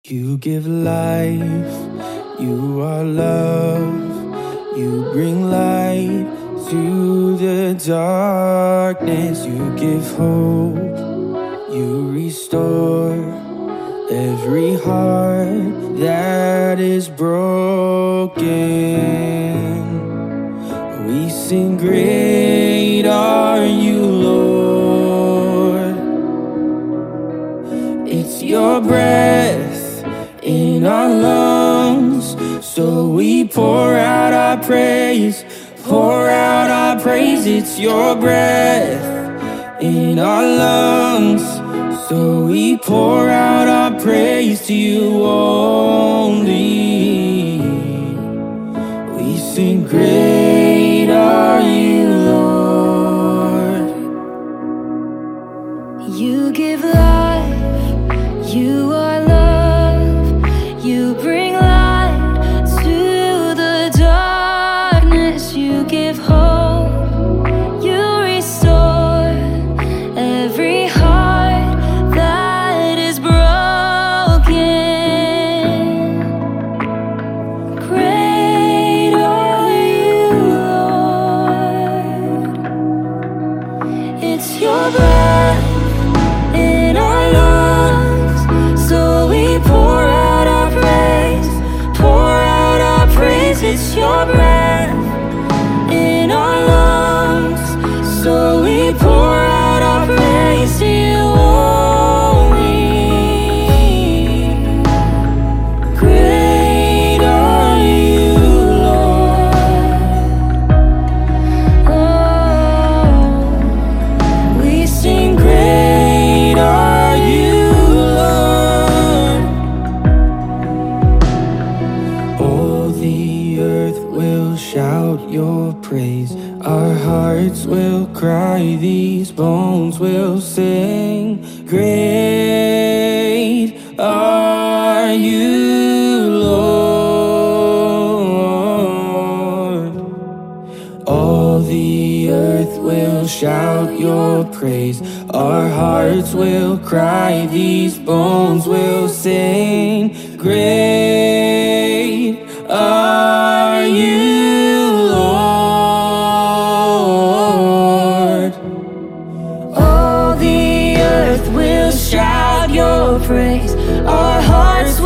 You give life, you are love, you bring light to the darkness, you give hope, you restore every heart that is broken. We sing, great are you, Lord. It's your breath in our lungs, so we pour out our praise, pour out our praise. It's your breath in our lungs, so we pour out our praise to you only. We sing, great are you, Lord. You give life, you are love, you bring light to the darkness, you give hope, you restore every heart that is broken. Great are you, Lord. It's your breath in our lungs, so we pour out our praise, pour out our praise. It's your breath in our lungs, so we pour out our praise to you only. Great are you, Lord. Oh, we sing, great are you, Lord. All the earth will shout your praise, our hearts will cry, these bones will sing. Great are you, Lord. All the earth will shout your praise, our hearts will cry, these bones will sing. Great are you, Lord. All the earth will shout your praise, our hearts